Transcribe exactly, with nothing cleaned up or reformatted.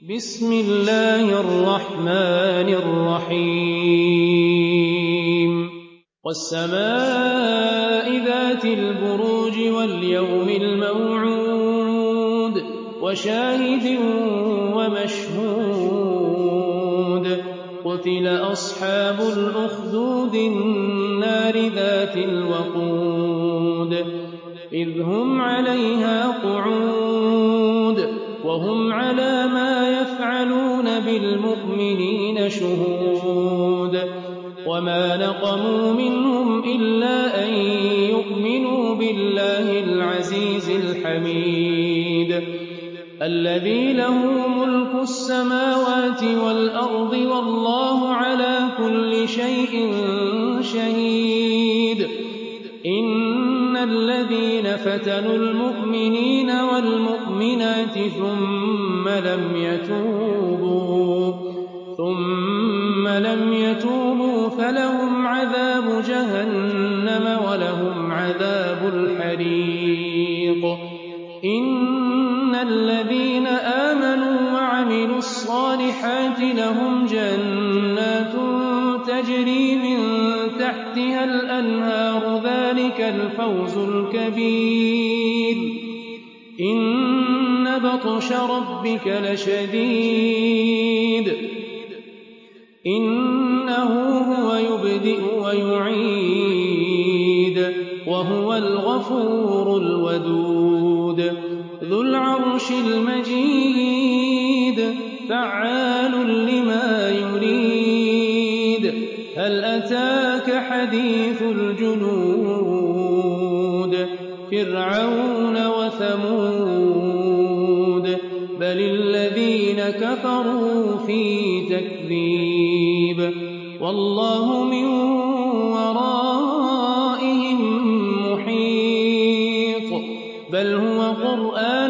بسم الله الرحمن الرحيم والسماء ذات البروج واليوم الموعود وشاهد ومشهود قتل أصحاب الأخدود النار ذات الوقود إذ هم عليها قعود وهم على ما يفعلون بالمؤمنين شهود وما نقموا منهم إلا أن يؤمنوا بالله العزيز الحميد الذي له ملك السماوات والأرض والله على كل شيء شهيد إن الذين فتنوا المؤمنين والمؤمنات ثم لم يتوبوا ثم لم يتوبوا فلهم عذاب جهنم ولهم عذاب الحريق إن الذين آمنوا وعملوا الصالحات لهم جنات تجري من تحتها الأنهار ذلك الفوز الكبير إن بطش ربك لشديد إنه هو يبدئ ويعيد وهو الغفور الودود ذو العرش المجيد فعال لما يريد هل أتاك حديث الجنود فرعون وثمود بل الذين كفروا في تكذيب والله من ورائهم محيط بل هو قرآن